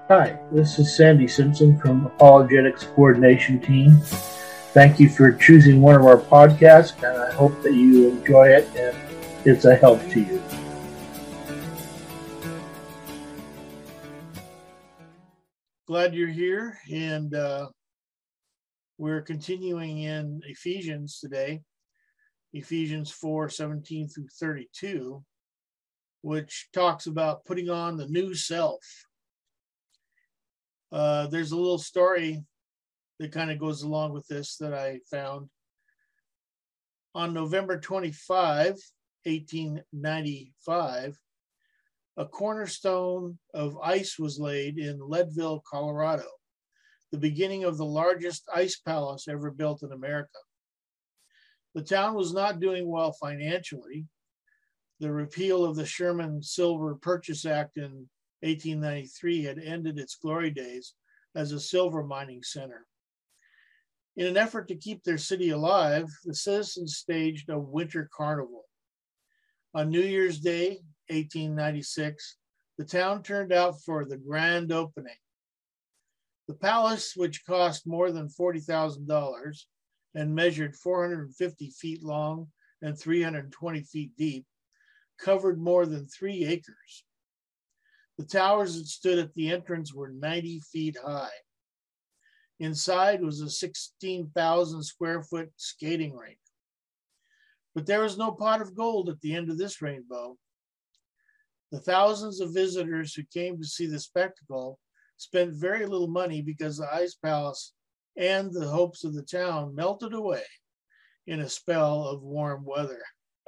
Hi, this is Sandy Simpson from Apologetics Coordination Team. Thank you for choosing one of our podcasts, and I hope that you enjoy it and it's a help to you. Glad you're here, and we're continuing in Ephesians today, Ephesians 4:17 through 32, which talks about putting on the new self. There's a little story that kind of goes along with this that I found. On November 25, 1895, a cornerstone of ice was laid in Leadville, Colorado, the beginning of the largest ice palace ever built in America. The town was not doing well financially. The repeal of the Sherman Silver Purchase Act in 1893 had ended its glory days as a silver mining center. In an effort to keep their city alive, the citizens staged a winter carnival. On New Year's Day, 1896, the town turned out for the grand opening. The palace, which cost more than $40,000 and measured 450 feet long and 320 feet deep, covered more than 3 acres. The towers that stood at the entrance were 90 feet high. Inside was a 16,000 square foot skating rink. But there was no pot of gold at the end of this rainbow. The thousands of visitors who came to see the spectacle spent very little money because the ice palace and the hopes of the town melted away in a spell of warm weather.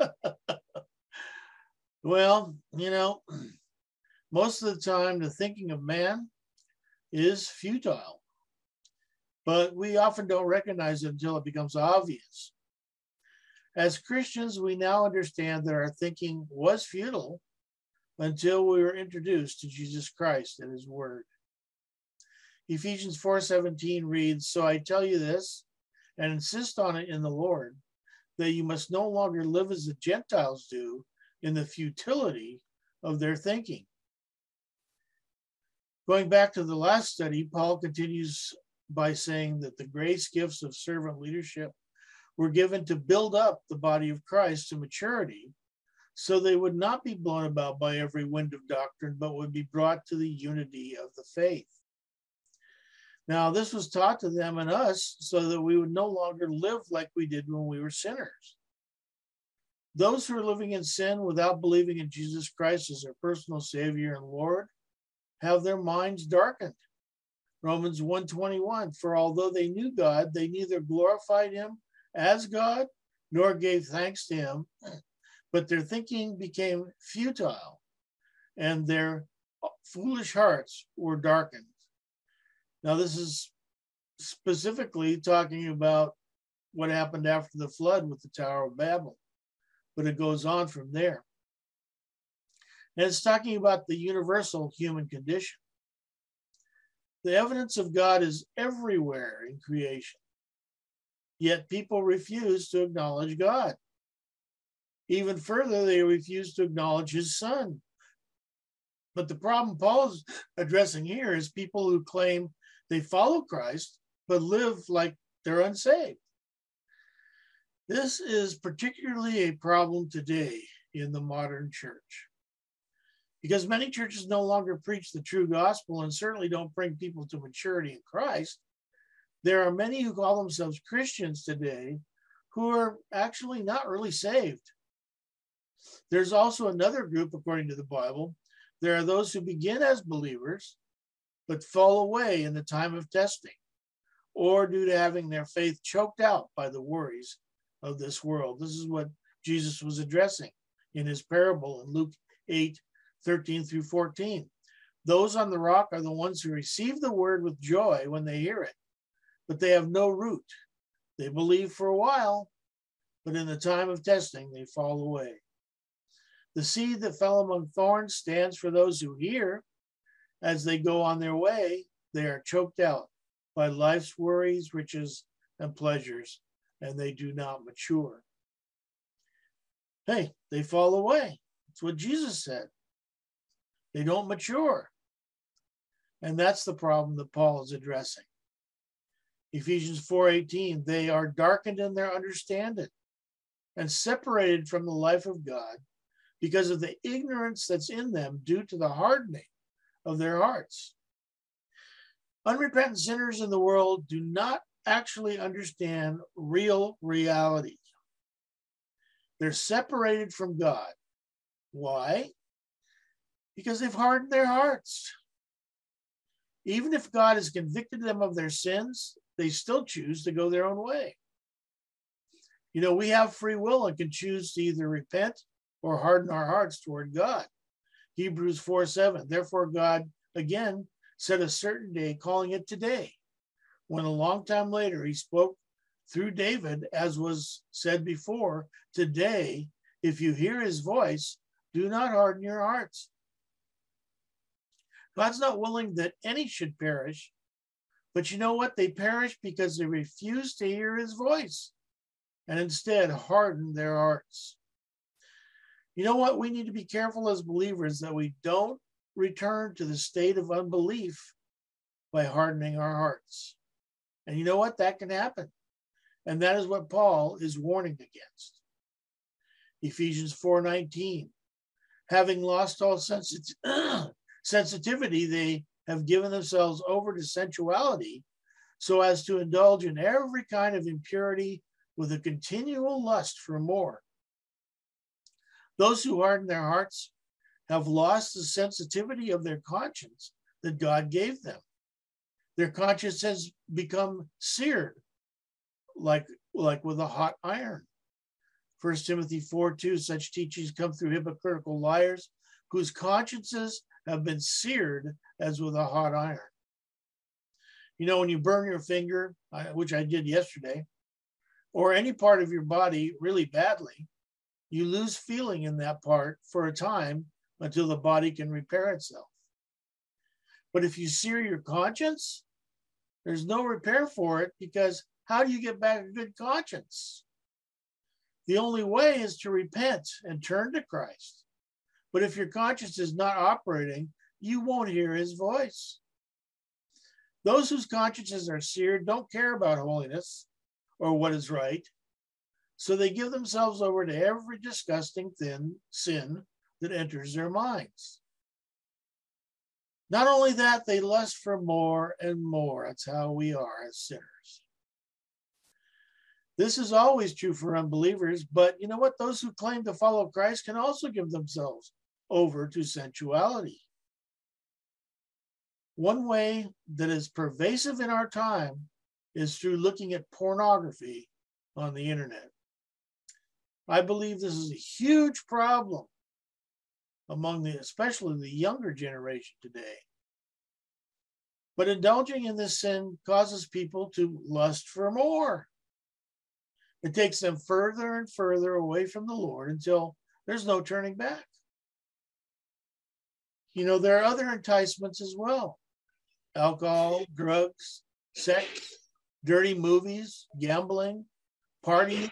Well, most of the time the thinking of man is futile, but we often don't recognize it until it becomes obvious. As Christians, we now understand that our thinking was futile until we were introduced to Jesus Christ and his word. Ephesians 4:17 reads, "So I tell you this, and insist on it in the Lord, that you must no longer live as the Gentiles do in the futility of their thinking." Going back to the last study, Paul continues by saying that the grace gifts of servant leadership were given to build up the body of Christ to maturity, so they would not be blown about by every wind of doctrine, but would be brought to the unity of the faith. Now, this was taught to them and us so that we would no longer live like we did when we were sinners. Those who are living in sin without believing in Jesus Christ as their personal Savior and Lord have their minds darkened. Romans 1:21, "For although they knew God, they neither glorified him as God nor gave thanks to him, but their thinking became futile and their foolish hearts were darkened." Now, this is specifically talking about what happened after the flood with the Tower of Babel, but it goes on from there. And it's talking about the universal human condition. The evidence of God is everywhere in creation, yet people refuse to acknowledge God. Even further, they refuse to acknowledge his Son. But the problem Paul is addressing here is people who claim they follow Christ, but live like they're unsaved. This is particularly a problem today in the modern church, because many churches no longer preach the true gospel and certainly don't bring people to maturity in Christ. There are many who call themselves Christians today who are actually not really saved. There's also another group, according to the Bible. There are those who begin as believers, but fall away in the time of testing, or due to having their faith choked out by the worries of this world. This is what Jesus was addressing in his parable in Luke 8:13 through 14. Those on the rock are the ones who receive the word with joy when they hear it, but they have no root. They believe for a while, but in the time of testing, they fall away. The seed that fell among thorns stands for those who hear. As they go on their way, they are choked out by life's worries, riches, and pleasures, and they do not mature. Hey, they fall away. That's what Jesus said. They don't mature. And that's the problem that Paul is addressing. Ephesians 4:18, they are darkened in their understanding and separated from the life of God because of the ignorance that's in them due to the hardening of their hearts. Unrepentant sinners in the world do not actually understand real reality. They're separated from God. Why? Because they've hardened their hearts. Even if God has convicted them of their sins, they still choose to go their own way. You know, we have free will and can choose to either repent or harden our hearts toward God. Hebrews 4:7, therefore God again set a certain day, calling it today, when a long time later he spoke through David, as was said before, today, if you hear his voice, do not harden your hearts. God's not willing that any should perish, but you know what? They perish because they refuse to hear his voice and instead harden their hearts. You know what? We need to be careful as believers that we don't return to the state of unbelief by hardening our hearts. And you know what? That can happen. And that is what Paul is warning against. Ephesians 4:19, having lost all sensitivity, they have given themselves over to sensuality so as to indulge in every kind of impurity with a continual lust for more. Those who harden their hearts have lost the sensitivity of their conscience that God gave them. Their conscience has become seared like with a hot iron. 1 Timothy 4:2, such teachings come through hypocritical liars whose consciences have been seared as with a hot iron. You know, when you burn your finger, which I did yesterday, or any part of your body really badly, you lose feeling in that part for a time until the body can repair itself. But if you sear your conscience, there's no repair for it, because how do you get back a good conscience? The only way is to repent and turn to Christ. But if your conscience is not operating, you won't hear his voice. Those whose consciences are seared don't care about holiness or what is right, so they give themselves over to every disgusting sin that enters their minds. Not only that, they lust for more and more. That's how we are as sinners. This is always true for unbelievers, but you know what? Those who claim to follow Christ can also give themselves over to sensuality. One way that is pervasive in our time is through looking at pornography on the internet. I believe this is a huge problem among especially the younger generation today. But indulging in this sin causes people to lust for more. It takes them further and further away from the Lord until there's no turning back. You know, there are other enticements as well. Alcohol, drugs, sex, dirty movies, gambling, partying,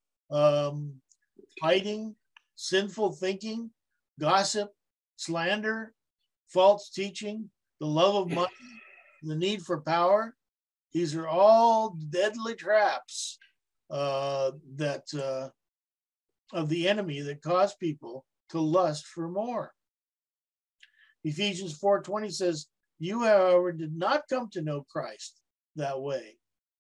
fighting, sinful thinking, gossip, slander, false teaching, the love of money, the need for power. These are all deadly traps of the enemy that cause people to lust for more. Ephesians 4:20 says, you, however, did not come to know Christ that way.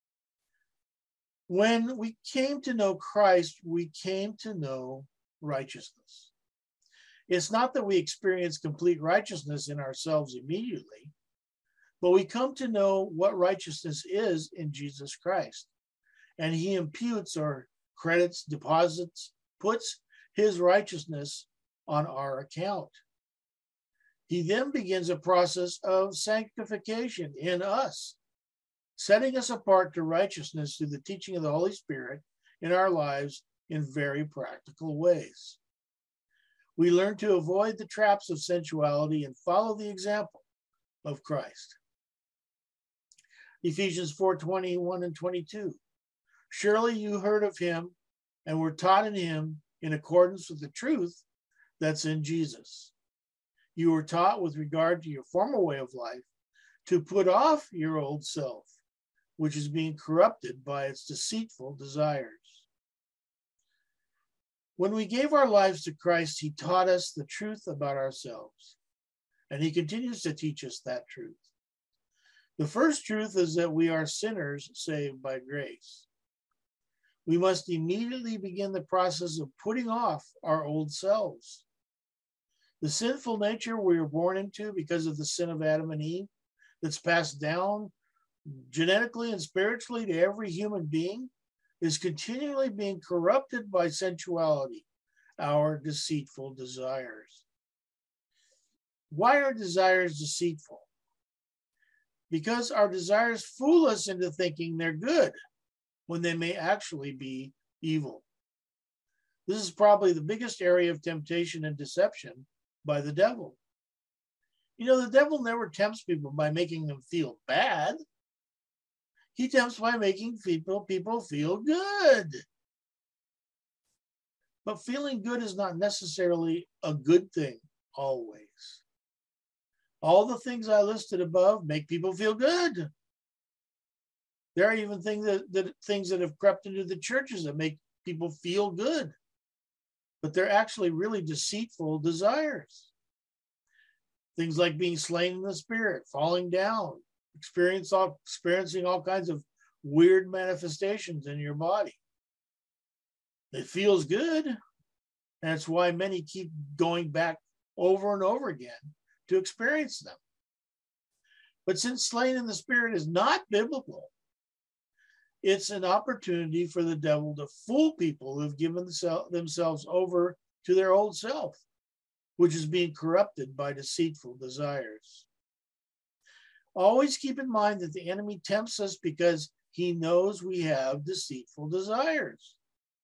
When we came to know Christ, we came to know righteousness. It's not that we experience complete righteousness in ourselves immediately, but we come to know what righteousness is in Jesus Christ. And he imputes or credits, deposits, puts his righteousness on our account. He then begins a process of sanctification in us, setting us apart to righteousness through the teaching of the Holy Spirit in our lives in very practical ways. We learn to avoid the traps of sensuality and follow the example of Christ. Ephesians 4:21 and 22. Surely you heard of him and were taught in him in accordance with the truth that's in Jesus. You were taught with regard to your former way of life to put off your old self, which is being corrupted by its deceitful desires. When we gave our lives to Christ, he taught us the truth about ourselves, and he continues to teach us that truth. The first truth is that we are sinners saved by grace. We must immediately begin the process of putting off our old selves. The sinful nature we were born into because of the sin of Adam and Eve, that's passed down genetically and spiritually to every human being, is continually being corrupted by sensuality, our deceitful desires. Why are desires deceitful? Because our desires fool us into thinking they're good when they may actually be evil. This is probably the biggest area of temptation and deception by the devil. You know, the devil never tempts people by making them feel bad. He tempts by making people feel good. But feeling good is not necessarily a good thing always. All the things I listed above make people feel good. There are even things that have crept into the churches that make people feel good, but they're actually really deceitful desires. Things like being slain in the spirit, falling down, experiencing all kinds of weird manifestations in your body. It feels good. And that's why many keep going back over and over again to experience them. But since slain in the spirit is not biblical, it's an opportunity for the devil to fool people who've given themselves over to their old self, which is being corrupted by deceitful desires. Always keep in mind that the enemy tempts us because he knows we have deceitful desires.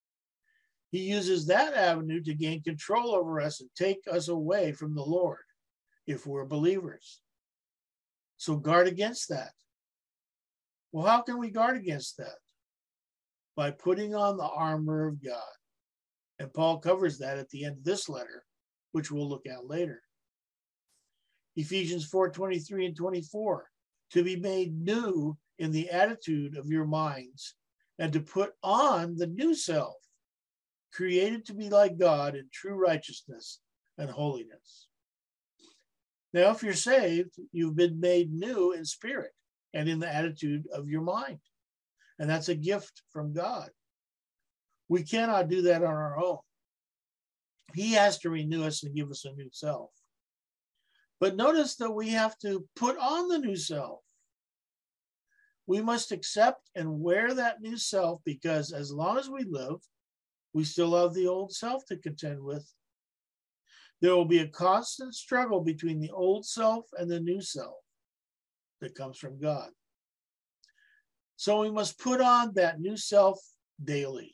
He uses that avenue to gain control over us and take us away from the Lord if we're believers. So guard against that. Well, how can we guard against that? By putting on the armor of God. And Paul covers that at the end of this letter, which we'll look at later. Ephesians 4:23 and 24, to be made new in the attitude of your minds and to put on the new self, created to be like God in true righteousness and holiness. Now, if you're saved, you've been made new in spirit and in the attitude of your mind. And that's a gift from God. We cannot do that on our own. He has to renew us and give us a new self. But notice that we have to put on the new self. We must accept and wear that new self because as long as we live, we still have the old self to contend with. There will be a constant struggle between the old self and the new self that comes from God. So we must put on that new self daily.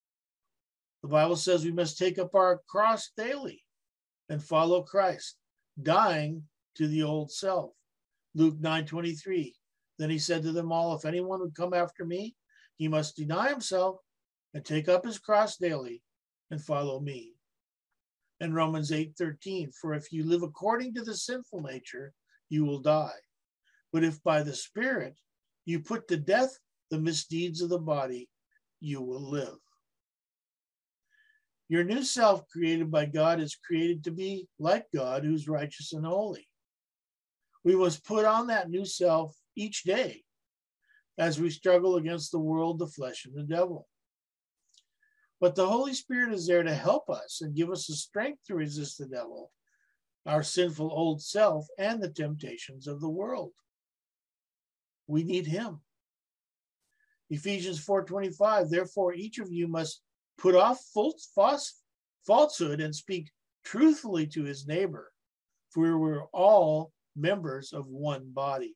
The Bible says we must take up our cross daily and follow Christ, dying to the old self. Luke 9:23. Then he said to them all, if anyone would come after me, he must deny himself and take up his cross daily and follow me. And Romans 8:13, for if you live according to the sinful nature, you will die. But if by the Spirit you put to death the misdeeds of the body, you will live. Your new self created by God is created to be like God, who's righteous and holy. We must put on that new self each day as we struggle against the world, the flesh, and the devil. But the Holy Spirit is there to help us and give us the strength to resist the devil, our sinful old self, and the temptations of the world. We need him. Ephesians 4:25, therefore each of you must put off falsehood and speak truthfully to his neighbor, for we're all members of one body.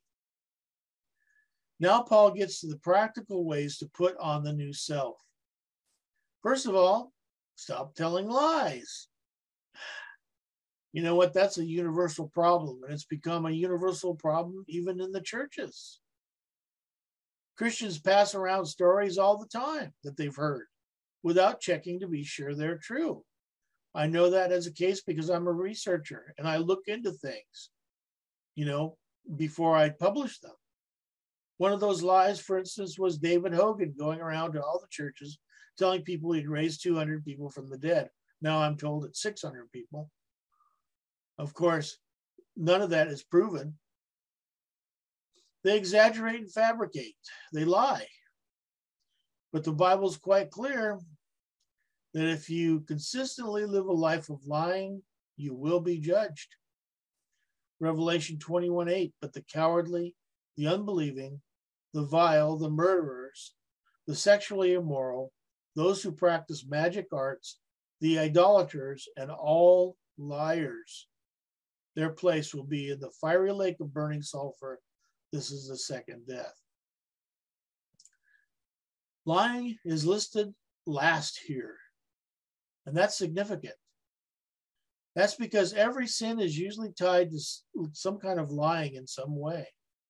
Now Paul gets to the practical ways to put on the new self. First of all, stop telling lies. You know what? That's a universal problem, and it's become a universal problem even in the churches. Christians pass around stories all the time that they've heard without checking to be sure they're true. I know that as a case because I'm a researcher and I look into things. You know, before I published them. One of those lies, for instance, was David Hogan going around to all the churches telling people he'd raised 200 people from the dead. Now I'm told it's 600 people. Of course, none of that is proven. They exaggerate and fabricate. They lie. But the Bible's quite clear that if you consistently live a life of lying, you will be judged. Revelation 21:8, but the cowardly, the unbelieving, the vile, the murderers, the sexually immoral, those who practice magic arts, the idolaters, and all liars, their place will be in the fiery lake of burning sulfur. This is the second death. Lying is listed last here, and that's significant. That's because every sin is usually tied to some kind of lying in some way.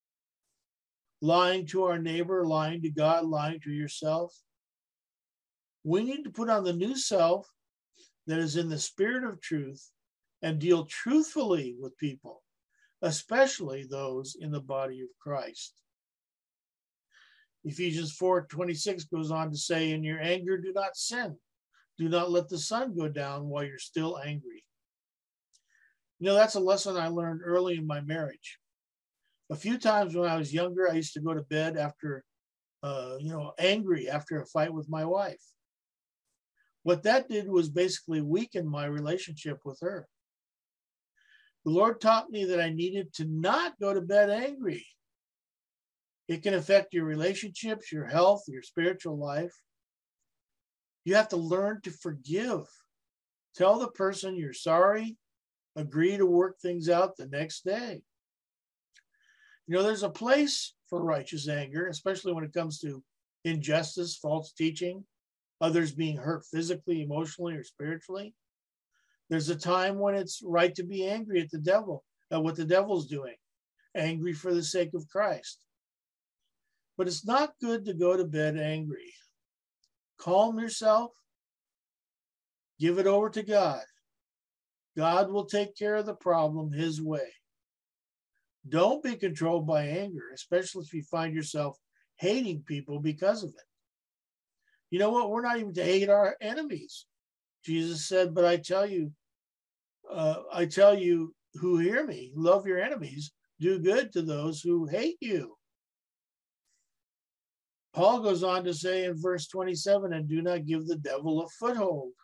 Lying to our neighbor, lying to God, lying to yourself. We need to put on the new self that is in the spirit of truth and deal truthfully with people, especially those in the body of Christ. Ephesians 4:26 goes on to say, in your anger, do not sin. Do not let the sun go down while you're still angry. You know, that's a lesson I learned early in my marriage. A few times when I was younger, I used to go to bed after, angry after a fight with my wife. What that did was basically weaken my relationship with her. The Lord taught me that I needed to not go to bed angry. It can affect your relationships, your health, your spiritual life. You have to learn to forgive. Tell the person you're sorry. Agree to work things out the next day. You know, there's a place for righteous anger, especially when it comes to injustice, false teaching, others being hurt physically, emotionally, or spiritually. There's a time when it's right to be angry at the devil, at what the devil's doing, angry for the sake of Christ. But it's not good to go to bed angry. Calm yourself. Give it over to God. God will take care of the problem his way. Don't be controlled by anger, especially if you find yourself hating people because of it. You know what? We're not even to hate our enemies. Jesus said, but I tell you who hear me, love your enemies, do good to those who hate you. Paul goes on to say in verse 27, and do not give the devil a foothold.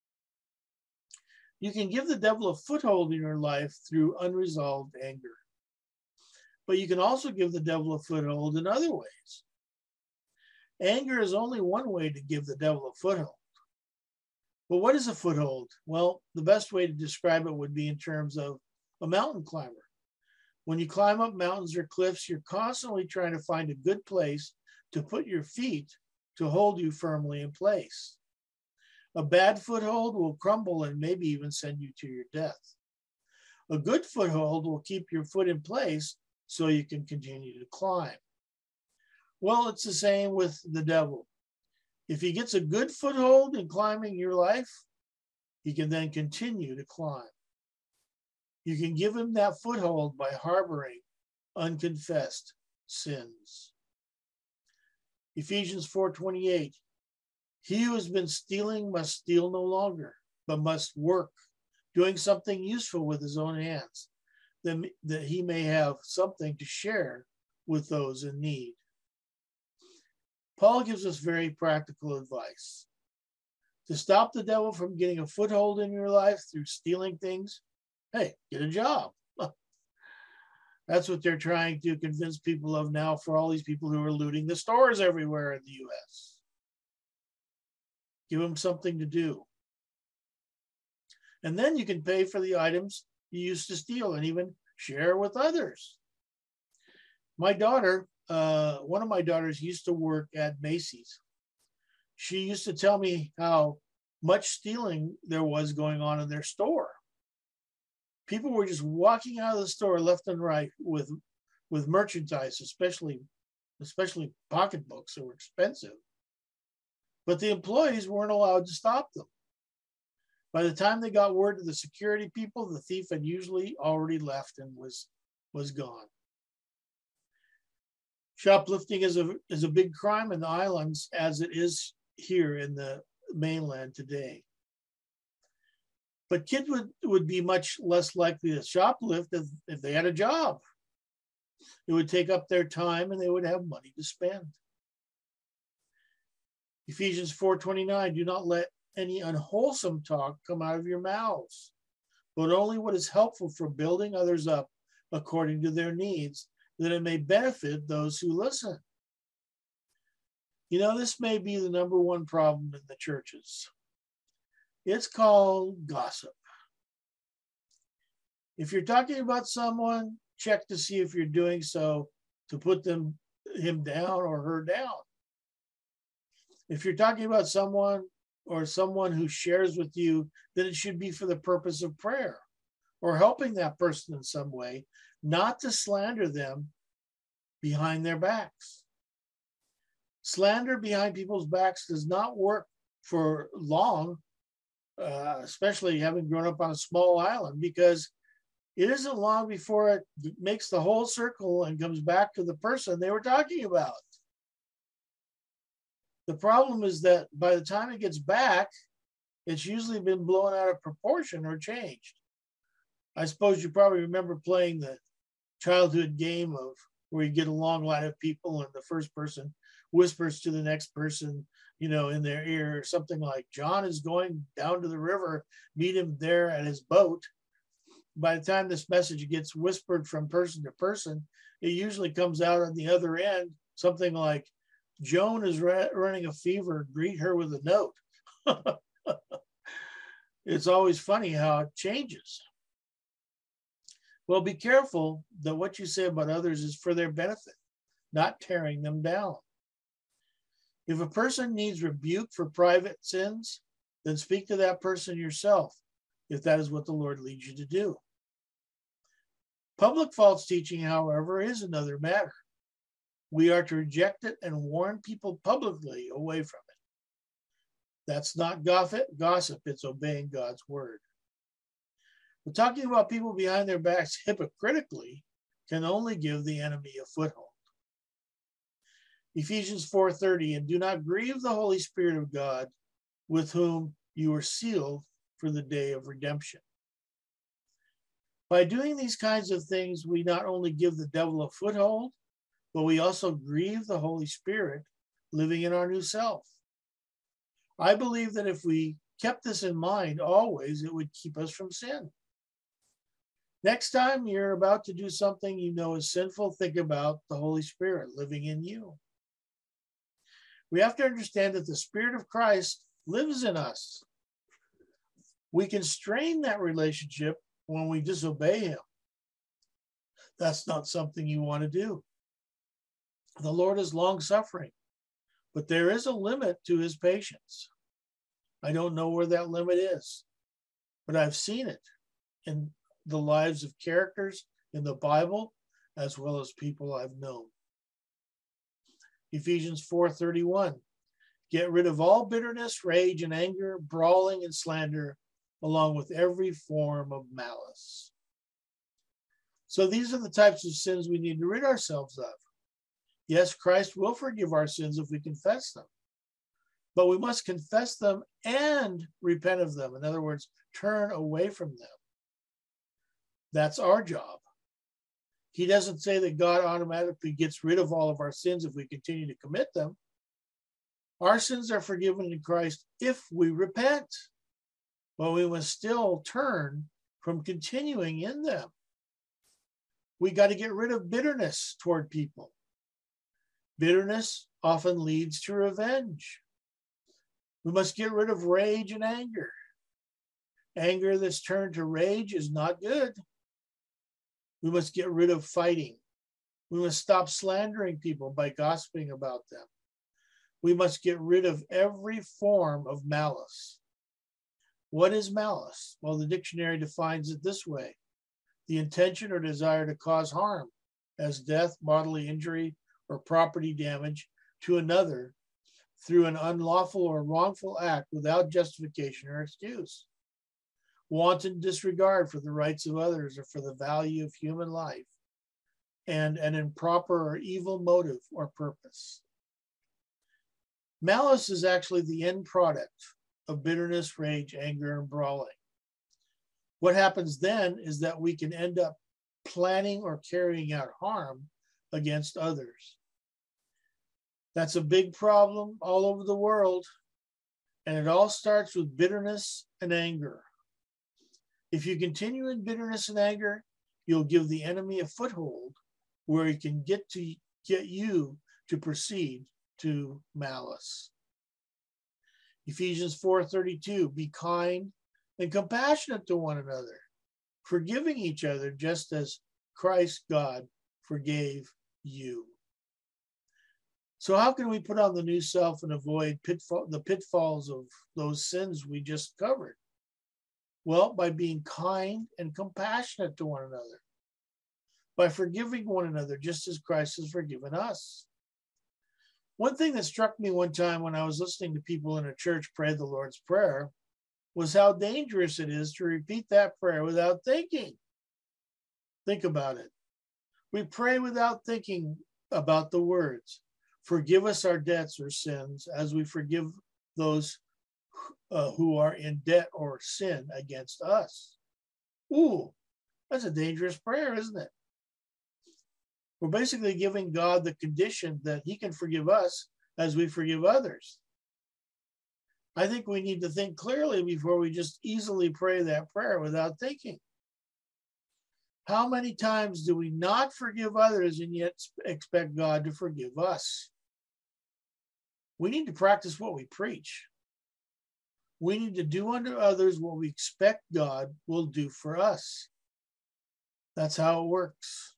You can give the devil a foothold in your life through unresolved anger. But you can also give the devil a foothold in other ways. Anger is only one way to give the devil a foothold. But what is a foothold? Well, the best way to describe it would be in terms of a mountain climber. When you climb up mountains or cliffs, you're constantly trying to find a good place to put your feet to hold you firmly in place. A bad foothold will crumble and maybe even send you to your death. A good foothold will keep your foot in place so you can continue to climb. Well, it's the same with the devil. If he gets a good foothold in climbing your life, he can then continue to climb. You can give him that foothold by harboring unconfessed sins. Ephesians 4:28, he who has been stealing must steal no longer, but must work, doing something useful with his own hands, that he may have something to share with those in need. Paul gives us very practical advice. To stop the devil from getting a foothold in your life through stealing things, hey, get a job. That's what they're trying to convince people of now for all these people who are looting the stores everywhere in the U.S. Give them something to do. And then you can pay for the items you used to steal and even share with others. My daughter, one of my daughters used to work at Macy's. She used to tell me how much stealing there was going on in their store. People were just walking out of the store left and right with merchandise, especially pocketbooks that were expensive. But the employees weren't allowed to stop them. By the time they got word to the security people, the thief had usually already left and was gone. Shoplifting is a big crime in the islands, as it is here in the mainland today. But kids would be much less likely to shoplift if they had a job. It would take up their time and they would have money to spend. Ephesians 4:29, do not let any unwholesome talk come out of your mouths, but only what is helpful for building others up according to their needs, that it may benefit those who listen. You know, this may be the number one problem in the churches. It's called gossip. If you're talking about someone, check to see if you're doing so to put him down or her down. If you're talking about someone or someone who shares with you, then it should be for the purpose of prayer or helping that person in some way, not to slander them behind their backs. Slander behind people's backs does not work for long, especially having grown up on a small island, because it isn't long before it makes the whole circle and comes back to the person they were talking about. The problem is that by the time it gets back, it's usually been blown out of proportion or changed. I suppose you probably remember playing the childhood game of where you get a long line of people and the first person whispers to the next person, you know, in their ear, something like, John is going down to the river, meet him there at his boat. By the time this message gets whispered from person to person, it usually comes out on the other end, something like, Joan is running a fever, greet her with a note. It's always funny how it changes. Well, be careful that what you say about others is for their benefit, not tearing them down. If a person needs rebuke for private sins, then speak to that person yourself, if that is what the Lord leads you to do. Public false teaching, however, is another matter. We are to reject it and warn people publicly away from it. That's not gossip, it's obeying God's word. But talking about people behind their backs hypocritically can only give the enemy a foothold. Ephesians 4:30, and do not grieve the Holy Spirit of God, with whom you were sealed for the day of redemption. By doing these kinds of things, we not only give the devil a foothold, but we also grieve the Holy Spirit living in our new self. I believe that if we kept this in mind always, it would keep us from sin. Next time you're about to do something you know is sinful, think about the Holy Spirit living in you. We have to understand that the Spirit of Christ lives in us. We can strain that relationship when we disobey him. That's not something you want to do. The Lord is long-suffering, but there is a limit to his patience. I don't know where that limit is, but I've seen it in the lives of characters in the Bible, as well as people I've known. Ephesians 4:31, get rid of all bitterness, rage, and anger, brawling and slander, along with every form of malice. So these are the types of sins we need to rid ourselves of. Yes, Christ will forgive our sins if we confess them, but we must confess them and repent of them. In other words, turn away from them. That's our job. He doesn't say that God automatically gets rid of all of our sins if we continue to commit them. Our sins are forgiven in Christ if we repent, but we must still turn from continuing in them. We got to get rid of bitterness toward people. Bitterness often leads to revenge. We must get rid of rage and anger. Anger that's turned to rage is not good. We must get rid of fighting. We must stop slandering people by gossiping about them. We must get rid of every form of malice. What is malice? Well, the dictionary defines it this way: the intention or desire to cause harm, as death, bodily injury, or property damage to another through an unlawful or wrongful act without justification or excuse. Wanton disregard for the rights of others or for the value of human life. and an improper or evil motive or purpose. Malice is actually the end product of bitterness, rage, anger, and brawling. What happens then is that we can end up planning or carrying out harm against others. That's a big problem all over the world, and it all starts with bitterness and anger. If you continue in bitterness and anger, you'll give the enemy a foothold where he can get you to proceed to malice. Ephesians 4:32, be kind and compassionate to one another, forgiving each other just as Christ God forgave you. So how can we put on the new self and avoid the pitfalls of those sins we just covered? Well, by being kind and compassionate to one another, by forgiving one another just as Christ has forgiven us. One thing that struck me one time when I was listening to people in a church pray the Lord's Prayer was how dangerous it is to repeat that prayer without thinking. Think about it. We pray without thinking about the words. Forgive us our debts or sins as we forgive those who are in debt or sin against us. Ooh, that's a dangerous prayer, isn't it? We're basically giving God the condition that he can forgive us as we forgive others. I think we need to think clearly before we just easily pray that prayer without thinking. How many times do we not forgive others and yet expect God to forgive us? We need to practice what we preach. We need to do unto others what we expect God will do for us. That's how it works.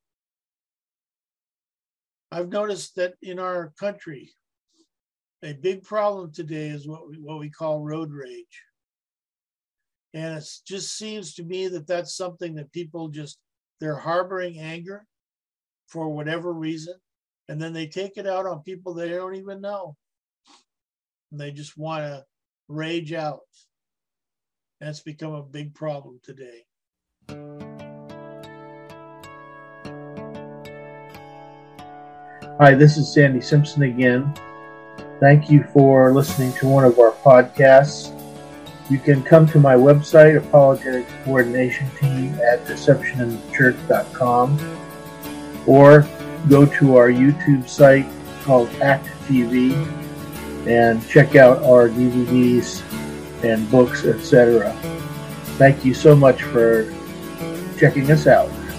I've noticed that in our country, a big problem today is what we call road rage. And it just seems to me that that's something that people they're harboring anger for whatever reason. And then they take it out on people they don't even know. And they just want to rage out. And it's become a big problem today. Hi, this is Sandy Simpson again. Thank you for listening to one of our podcasts. You can come to my website, Apologetics Coordination Team, at deceptioninthechurch.com, or go to our YouTube site called ACT TV and check out our DVDs and books, etc. Thank you so much for checking us out.